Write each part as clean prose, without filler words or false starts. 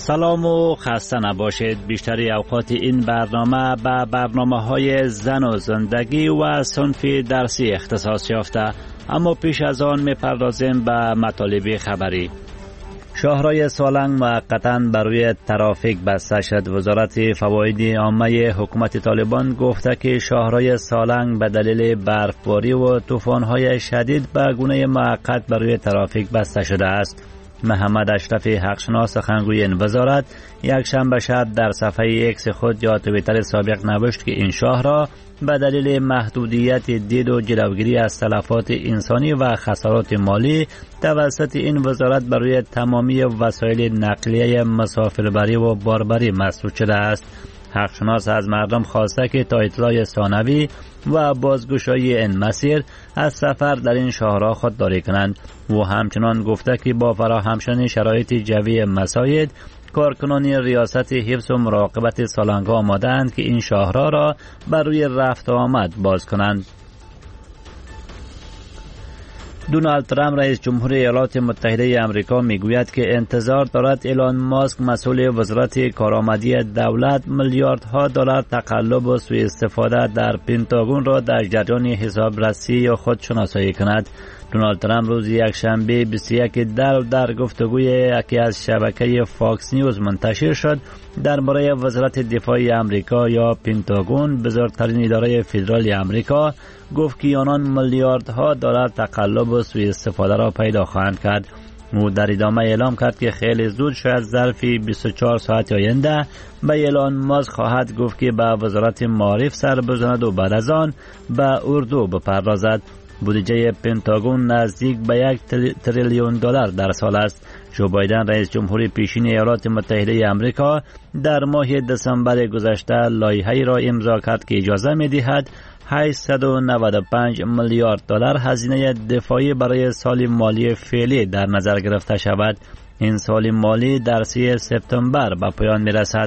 سلام و خسته نباشید. بیشتری اوقات این برنامه به برنامه‌های زن و زندگی و صنف درسی اختصاص یافته، اما پیش از آن می‌پردازیم به مطالب خبری. شاهرای سالنگ موقتاً بر روی ترافیک بسته شد. وزارت فواید عامه حکومت طالبان گفته که شاهرای سالنگ به دلیل برفباری و طوفان‌های شدید به گونه موقت بر روی ترافیک بسته شده است. محمد اشرف حقشناس سخنگوی این وزارت یک شنبه شب در صفحه ایکس خود یا توییتر سابق نوشت که این شاهرا به دلیل محدودیت دید و جلوگیری از تلفات انسانی و خسارات مالی توسط این وزارت بر روی تمامی وسایل نقلیه مسافربری و باربری مسدود شده است. حقشناس از مردم خواسته که تا اطلاع ثانوی و بازگشایی این مسیر از سفر در این شاهرا خودداری کنند. و همچنان گفته که با فراهم شدن شرایط جوی مساعد، کارکنان ریاست حفظ و مراقبت سالنگ آماده‌اند که این شاهرا را بر روی رفت و آمد باز کنند. دونالد ترامپ رئیس جمهور ایالات متحده آمریکا میگوید که انتظار دارد ایلان ماسک مسئول وزارت کارآمدی دولت میلیاردها دلار تقلب و سوء استفاده در پنتاگون را در جریان حسابرسی خود شناسایی کند. دونالد ترامپ روز یکشنبه 21 در گفتگوی یکی از شبکه فاکس نیوز منتشر شد درباره وزارت دفاع آمریکا یا پنتاگون، بزرگترین اداره فدرال آمریکا، گفت که آنان میلیاردها دلار تقلب و سوء استفاده را پیدا خواهند کرد. او در ادامه اعلام کرد که خیلی زود شاید ظرف 24 ساعت آینده به ایلان ماسک خواهد گفت که به وزارت معارف سر بزند و بعد از آن به اردو بپردازد. بودجه پنتاگون نزدیک به 1 تریلیون دلار در سال است. جو بایدن رئیس جمهور پیشین ایالات متحده آمریکا در ماه دسامبر گذشته لایحه‌ای را امضا کرد که اجازه می‌دهد 895 میلیارد دلار هزینه دفاعی برای سال مالی فعلی در نظر گرفته شود. این سال مالی در 3 سپتامبر به پایان می‌رسد.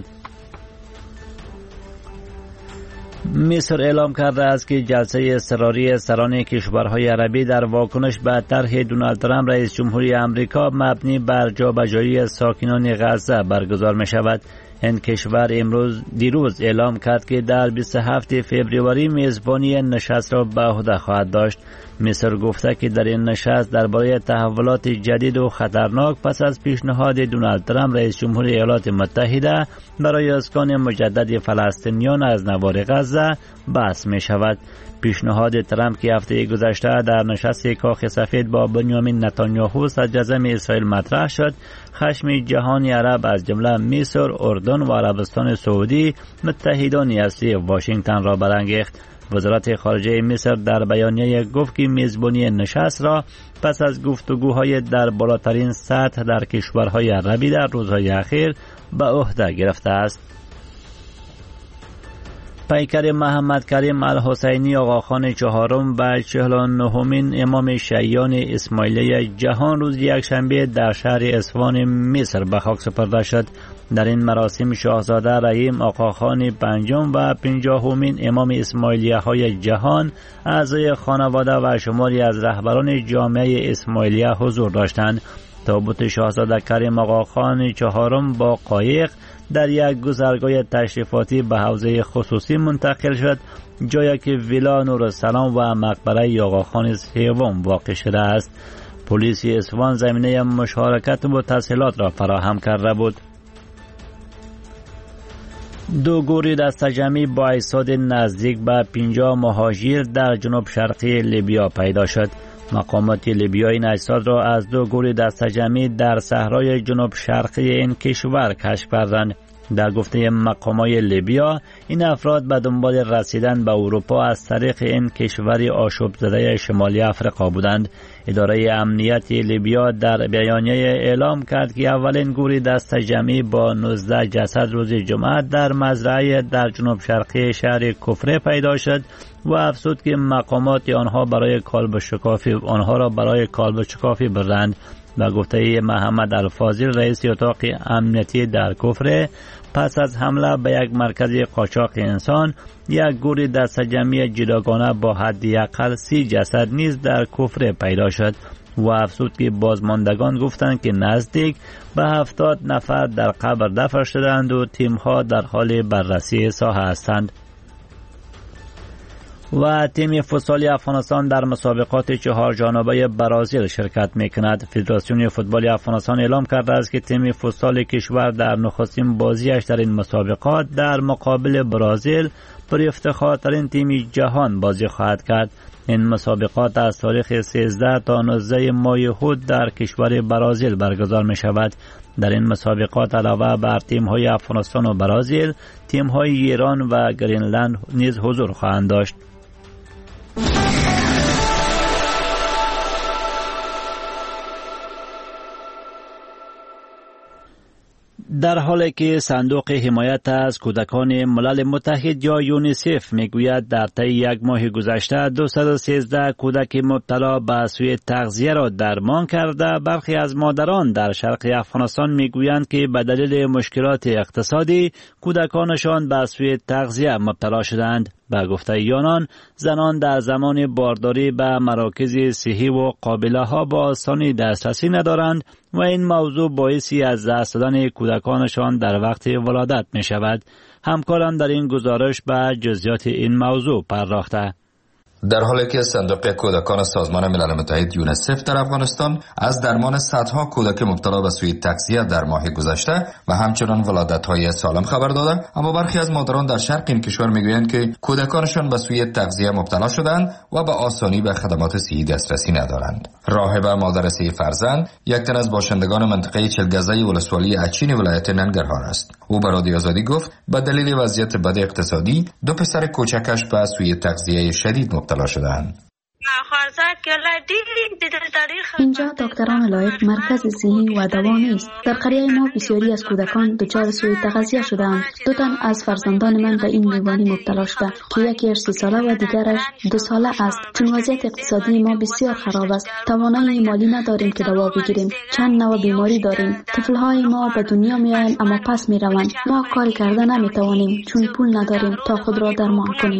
مصر اعلام کرده است که جلسه اضطراری سران کشورهای عربی در واکنش به طرح دونالد ترامپ رئیس جمهوری آمریکا مبنی بر جابجایی ساکنان غزه برگزار می شود. این کشور دیروز اعلام کرد که در 27 فوریه میزبانی نشست را به عهده خواهد داشت. مصر گفته که در این نشست درباره تحولات جدید و خطرناک پس از پیشنهاد دونالد ترامپ رئیس جمهور ایالات متحده برای اسکان مجدد فلسطینیان از نوار غزه بحث می شود. پیشنهاد ترامپ که هفته گذشته در نشست کاخ سفید با بنیامین نتانیاهو صدراعظم اسرائیل مطرح شد، خشم جهان عرب از جمله مصر، اردن و عربستان سعودی متحدان اصلی واشنگتن را برانگیخت. وزارت خارجه مصر در بیانیه گفت که میزبانی نشست را پس از گفتگوهای در بالاترین سطح در کشورهای عربی در روزهای اخیر به عهده گرفته است. پیکر محمد کریم الحسینی آقاخان چهارم و 49مین امام شیعیان اسماعیلیه جهان روز یکشنبه در شهر اصفهان مصر به خاک سپرده شد. در این مراسم شاهزاده رحیم آقاخان پنجم و 50مین امام اسماعیلیه های جهان اعضای خانواده و شماری از رهبران جامعه اسماعیلیه حضور داشتند. تابوت شاهزاده کریم آقاخان چهارم با قایق در یک گذرگاه تشریفاتی به حوزه خصوصی منتقل شد، جایی که ویلا نورالسلام و مقبره آقاخان سوم واقع شده است. پلیس اصفهان زمینه مشارکت و تسهیلات را فراهم کرده بود. 2 گروه دسته‌جمعی با اجساد نزدیک به 50 مهاجر در جنوب شرقی لیبیا پیدا شد. مقامات لیبیایی این اجساد را از 2 گروه دسته‌جمعی در صحرای جنوب شرقی این کشور کشف کردند. در گفته مقامات لیبیا، این افراد به دنبال رسیدن به اروپا از طریق این کشور آشوب زده شمالی افریقا بودند. اداره امنیت لیبیا در بیانیه اعلام کرد که اولین گروه دسته‌جمعی با 19 جسد روز جمعه در مزرعه در جنوب شرقی شهر کفره پیدا شد و افزود که مقامات آنها را برای کالب شکافی بردند. به گفته محمد الفاضل رئیس اتاق امنیتی در کفره، پس از حمله به یک مرکز قاچاق انسان، یک گروه دسته‌جمعی جداگانه با حداقل 30 جسد نیز در کفره پیدا شد. و افزود که بازماندگان گفتند که نزدیک به 70 نفر در قبر دفن شدند و تیم‌ها در حال بررسی ساحه هستند. و تیم فوتسال افغانستان در مسابقات 4 جانبه برازیل شرکت می‌کند. فدراسیون فوتبال افغانستان اعلام کرده است که تیم فوتسال کشور در نخستین بازیش در این مسابقات در مقابل برازیل پر افتخارترین تیم جهان بازی خواهد کرد. این مسابقات از تاریخ 13 تا 19 ماه هود در کشور برازیل برگزار می شود. در این مسابقات علاوه بر تیم های افغانستان و برازیل، تیم های ایران و گرینلند نیز حضور خواهند داشت. در حالی که صندوق حمایت از کودکان ملل متحد یا یونیسف میگوید در طی یک ماه گذشته 213 کودک مبتلا به سوء تغذیه را درمان کرده، برخی از مادران در شرق افغانستان میگویند که به دلیل مشکلات اقتصادی کودکانشان به سوء تغذیه مبتلا شدند. به گفته یانان، زنان در زمان بارداری به مراکز صحی و قابله ها با آسانی دسترسی ندارند و این موضوع باعثی از دست دادن کودکانشان در وقت ولادت می شود. همکاران در این گزارش به جزئیات این موضوع پرداخته. در حالی که صندوق کودکان سازمان ملل متحد یونیسف در افغانستان از درمان صدها کودک مبتلا به سوء تغذیه در ماه گذشته و همچنان ولادت‌های سالم خبر داده، اما برخی از مادران در شرق این کشور میگویند که کودکانشان به سوء تغذیه مبتلا شدند و به آسانی به خدمات صحی دسترسی ندارند. راهبه مادر 3 فرزند، یک تن از باشندگان منطقه چلگزه ولسوالی اچین ولایت ننگرهار است. او به رادیو آزادی گفت به دلیل وضعیت بد اقتصادی 2 پسر کوچکش به سوء تغذیه شدید مبتلا شدند. اینجا دکتران لایق مرکز صحی و دوا نیست. در قریه ما بسیاری از کودکان دچار سوء تغذیه شدند. 2 تن از فرزندان من به این بیماری مبتلا شده که یکیش 30 ساله و دیگرش 2 ساله است. چون وضعیت اقتصادی ما بسیار خراب است، توانایی مالی نداریم که دوا بگیریم. چند نوع بیماری داریم. طفلهای ما به دنیا میآیند اما پس میروند. ما کاری کرده نمیتوانیم چون پول نداریم تا خود را درمان کنیم.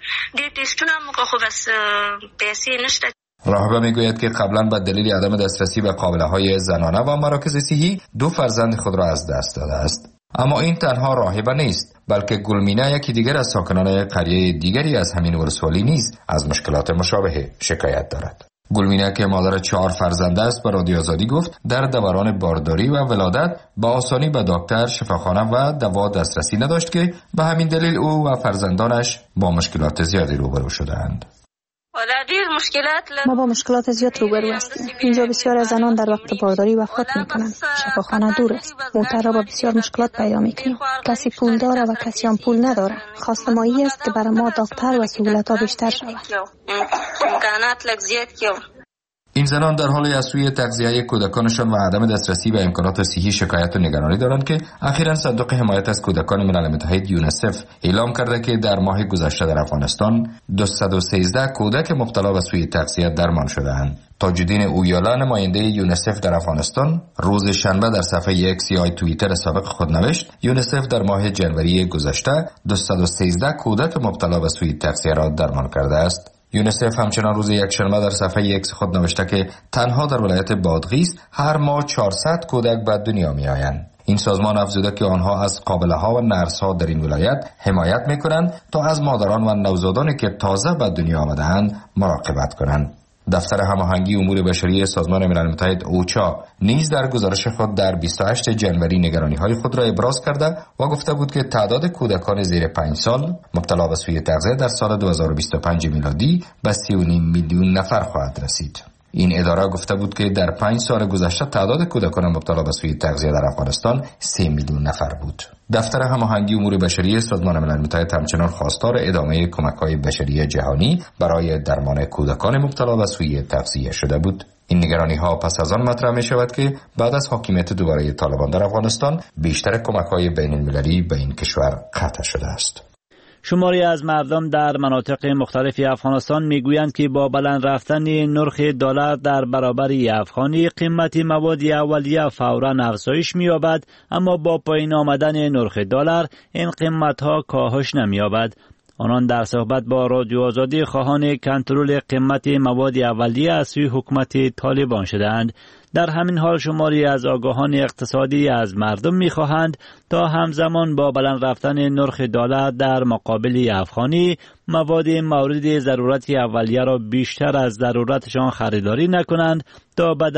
راهبه میگوید که قبلا به دلیل عدم دسترسی به قابله‌های زنانه و مراکز صحی 2 فرزند خود را از دست داده است. اما این تنها راهبه نیست، بلکه گلمینه یکی دیگر از ساکنان قریه دیگری از همین ولسوالی نیز از مشکلات مشابه شکایت دارد. گلمینه که مادر 4 فرزند است به رادیو آزادی گفت در دوران بارداری و ولادت با آسانی به دکتر، شفاخانه و دوا دسترسی نداشت که به همین دلیل او و فرزندانش با مشکلات زیادی روبرو شدند. ما با مشکلات زیاد روبرو هستیم. اینجا بسیار از زنان در وقت بارداری وفات میکنند. شفاخانه دور است. موتر را با بسیار مشکلات پیدا میکنیم. کسی پول داره و کسی هم پول نداره. خواست ما این است که برای ما دکتر و سهولت ها بیشتر شود. این زنان در حال از سوء تغذیه کودکانشان و عدم دسترسی به امکانات صحی شکایت و نگرانی دارند که اخیراً صندوق حمایت از کودکان ملل متحد یونیسف اعلام کرده که در ماه گذشته در افغانستان 213 کودک مبتلا به سوء تغذیه درمان شده‌اند. تاج‌الدین اویالا نماینده یونیسف در افغانستان روز شنبه در صفحه اکس یا توییتر سابق خود نوشت یونیسف در ماه جنوری گذشته 213 کودک مبتلا به سوء تغذیه را درمان کرده است. یونیسف همچنان روز یکشنبه در صفحه اکس خود نوشته که تنها در ولایت بادغیس هر ماه 400 کودک به دنیا می آیند. این سازمان افزوده که آنها از قابله ها و نرس ها در این ولایت حمایت می کنند تا از مادران و نوزادانی که تازه به دنیا آمده‌اند مراقبت کنند. دفتر هماهنگی امور بشری سازمان ملل متحد اوچا نیز در گزارش خود در 28 جنوری نگرانی‌های خود را ابراز کرده و گفته بود که تعداد کودکان زیر 5 سال مبتلا به سوء تغذیه در سال 2025 میلادی به 3.5 میلیون نفر خواهد رسید. این اداره گفته بود که در 5 سال گذشته تعداد کودکان مبتلا به سوء تغذیه در افغانستان 3 میلیون نفر بود. دفتر هماهنگی امور بشری سازمان ملل متحد همچنان خواستار ادامه کمک‌های بشری جهانی برای درمان کودکان مبتلا به سوء تغذیه شده بود. این نگرانی‌ها پس از آن مطرح می‌شود که بعد از حاکمیت دوباره طالبان در افغانستان بیشتر کمک‌های بین‌المللی به این کشور قطع شده است. شماری از مردم در مناطق مختلف افغانستان میگویند که با بلند رفتن نرخ دلار در برابر افغانی قیمت مواد اولیه فوراً افزایش می‌یابد، اما با پایین آمدن نرخ دلار این قیمت‌ها کاهش نمی‌یابد. آنان در صحبت با رادیو آزادی خواهان کنترل قیمت مواد اولیه از سوی حکومت طالبان شدند. در همین حال شماری از آگاهان اقتصادی از مردم می‌خواهند تا همزمان با بلند رفتن نرخ دلار در مقابل افغانی مواد مورد ضرورت اولیه را بیشتر از ضرورتشان خریداری نکنند تا به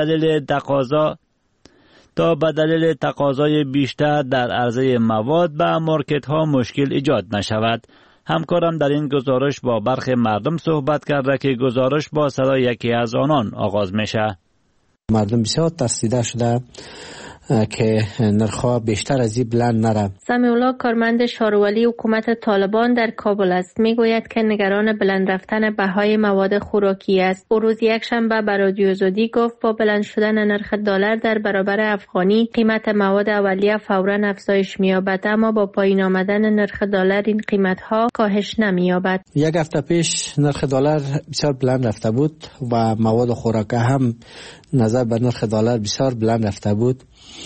دلیل تقاضای بیشتر در عرضه مواد به مارکت ها مشکل ایجاد نشود. همکارم در این گزارش با برخی مردم صحبت کرده که گزارش با صدای یکی از آنان آغاز میشه. مردم بسیار ترسیده شده که نرخ‌ها بیشتر از این بلند نره. سمیع الله کارمند شاروالی حکومت طالبان در کابل است. میگوید که نگران بلند رفتن بهای مواد خوراکی است. او روز یکشنبه به رادیو آزادی گفت با بلند شدن نرخ دلار در برابر افغانی قیمت مواد اولیه فوراً افزایش می‌یابد، اما با پایین آمدن نرخ دلار این قیمت‌ها کاهش نمی‌یابد. یک هفته پیش نرخ دلار بسیار بلند رفته بود و مواد خوراکی هم نظر به نرخ دلار بسیار بلند رفته بود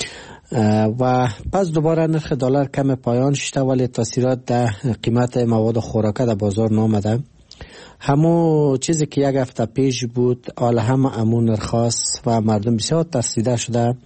و پس دوباره نرخ دلار کم پایان شده، ولی تاثیرات در قیمت مواد خوراکی در بازار نامده. همون چیزی که یک هفته پیش بود حالا هم همون نرخ است و مردم بسیار ترسیده شده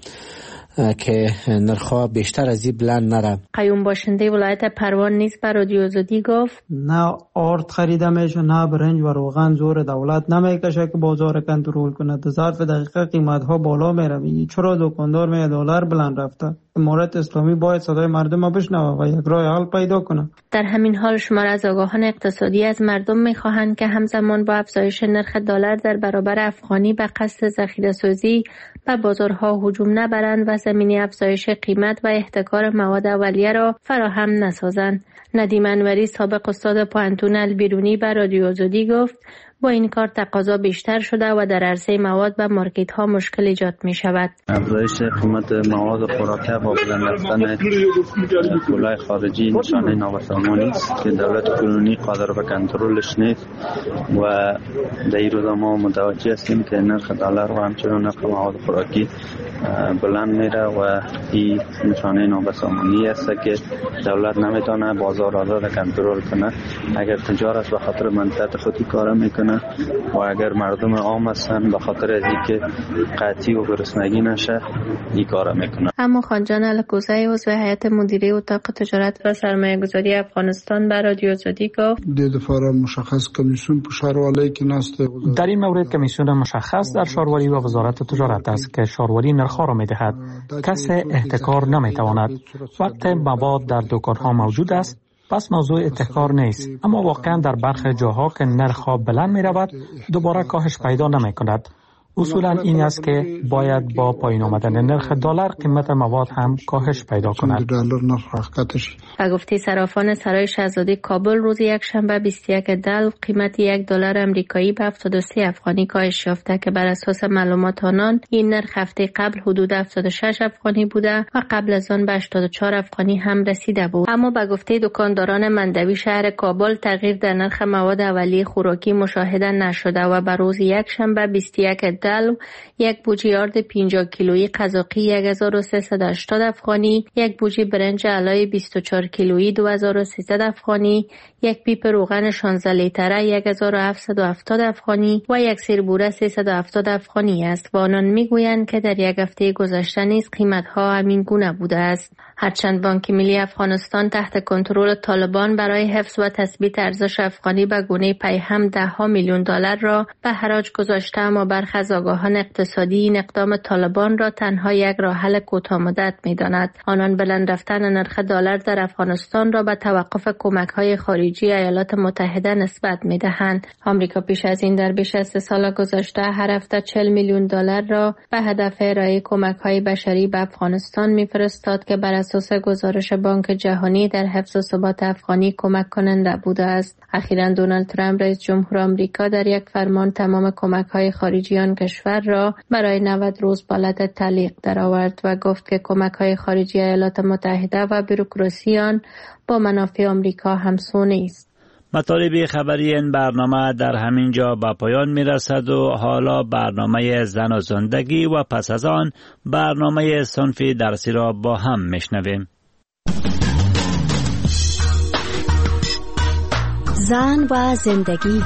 که نرخ‌ها بیشتر از این بلند نره. قیوم باشنده ولایت پروان نیز بر رادیو آزادی گفت نه آرد خریده میشه، نه برنج و روغن زور دولت نمیکشه که بازار کنترل کنه. در ظرف دقیقه قیمت‌ها بالا میره. چرا دکاندار میگه دلار بلند رفته؟ امارت اسلامی باید صدای مردم رو بشنوه و یک راه حل پیدا کنه. در همین حال شمار از آگاهان اقتصادی از مردم می‌خواهند که همزمان با افزایش نرخ دلار در برابر افغانی به قصد ذخیره‌سازی به بازارها هجوم نبرند و زمینه افزایش قیمت و احتکار مواد اولیه را فراهم نسازند. ندیم انوری سابق استاد پوهنتون البیرونی به رادیو آزادی گفت با این کار تقاضا بیشتر شده و در عرصه مواد و مارکت ها مشکل ایجاد می شود. افزایش قیمت مواد خوراکی با بلند رفتن پولای خارجی نشانه نابسامانی است که دولت کنونی قادر به کنترلش نیست و در این روزا ما متوجه هستیم که نرخ دلار و همچنان نرخ مواد خوراکی بلند میره و این نشانه نابسامانی است که دولت نمیتونه بازار آزاد کنترل کنه. اگر تجارت به خاطر منفعت خودی کار میکنه و اگر مردم عام هستن به خاطر از اینکه قحطی و گرسنگی نشه این کارا میکنه. اما خانجان الکوزی عضو هیئت مدیره اتاق تجارت و سرمایه‌گذاری افغانستان بر رادیو آزادی گفت دفعه مشخص کمیسیون په شاروالی کې نسته. در این مورد کمیسیون مشخص در شاروالی و وزارت تجارت است که شاروالی نرخ‌ها را می‌دهد. کسی احتکار نمی‌تواند. وقتی مواد در دکان‌ها موجود است پس موضوع احتکار نیست، اما واقعا در برخی جاها که نرخ‌ها بلند می‌رود دوباره کاهش پیدا نمی‌کند. اصولا این است که باید با پایین آمدن نرخ دلار قیمت مواد هم کاهش پیدا کند. و گفته صرافان سرای شاهزاده کابل روز یکشنبه 21 دلو قیمت $1 آمریکایی به 73 افغانی کاهش یافته که بر اساس معلومات آنان این نرخ هفته قبل حدود 76 افغانی بوده و قبل از آن به 84 افغانی هم رسیده بود. اما به گفته دکانداران مندوی شهر کابل تغییر در نرخ مواد اولیه خوراکی مشاهده نشده و بر روز یکشنبه 21 دلو یک بوجی آرد 50 کیلویی قزاقی 1380 افغانی، یک بوجی برنج علای 24 کیلویی 2300 افغانی، یک پیپ روغن 16 لیتره 1770 افغانی و یک سیر بوره 370 افغانی است. و آنان میگویند که در یک هفته گذشته نیز قیمت‌ها همین گونه بوده است. هرچند بانک ملی افغانستان تحت کنترل طالبان برای حفظ و تثبیت ارزش افغانی به گونه پیهم $10 میلیون را به حراج گذاشته، اما برخی از آگاهان اقتصادی این اقدام طالبان را تنها یک راه حل کوتاه‌مدت می‌دانند. آنان بلند رفتن نرخ دلار در افغانستان را به توقف کمک‌های خارجی ایالات متحده نسبت می‌دهند. آمریکا پیش از این در بیش از 3 سال گذشته هر هفته $40 میلیون را به هدف ارائه کمک‌های بشری به افغانستان می‌فرستاد که بر اساس گزارش بانک جهانی در حفظ و ثبات افغانی کمک کننده بوده است. اخیراً دونالد ترامپ رئیس جمهور آمریکا در یک فرمان تمام کمک‌های خارجی آن کشور را برای 90 روز به حالت تعلیق درآورد و گفت که کمک‌های خارجی ایالات متحده و بوروکراسی آن با منافع آمریکا همسو نیست. مطالب خبری این برنامه در همین جا به پایان میرسد و حالا برنامه زن و زندگی و پس از آن برنامه صنف درسی را با هم میشنویم. زن و زندگی